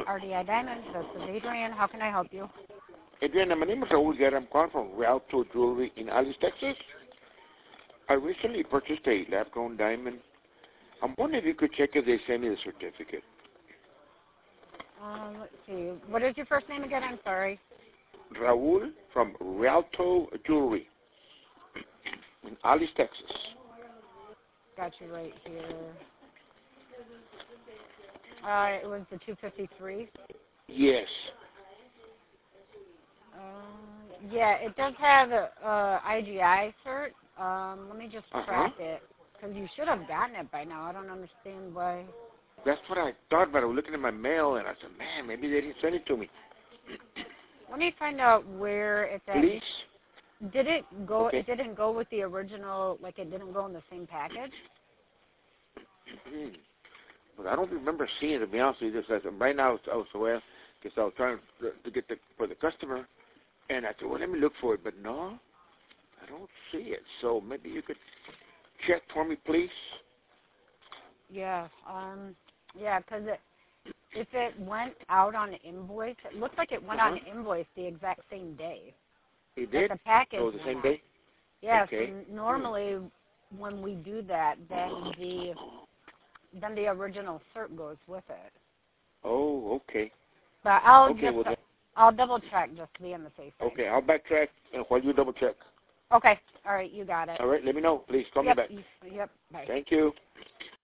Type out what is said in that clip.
RDI Diamonds. This is Adrian. How can I help you? Adriana, my name is Raul Guerra. I'm calling from Rialto Jewelry in Alice, Texas. I recently purchased a lab-grown diamond. I'm wondering if you could check if they sent me the certificate. Let's see. What is your first name again? I'm sorry. Raul from Rialto Jewelry in Alice, Texas. Got you right here. It was the 253. Yes. Yeah, it does have a IGI cert. Let me just track it, because you should have gotten it by now. I don't understand why. That's what I thought, but I was looking at my mail, and I said, man, maybe they didn't send it to me. Let me find out where it's at. Please? Did it go? Okay. It didn't go with the original, like it didn't go in the same package? But I don't remember seeing it, to be honest with you. Just right now, I was aware, because I was trying to get for the customer, and I said, well, let me look for it. But no, I don't see it. So maybe you could check for me, please? Yeah. Yeah, because if it went out on invoice, it looks like it went on invoice the exact same day. It did? The package the same day? Yeah, okay. So normally when we do that, then the original cert goes with it. Oh, okay. But I'll double check just to be on the safe side. Okay, I'll backtrack while you double check. Okay, all right, you got it. All right, let me know, please. Call me back. Yep, bye. Thank you.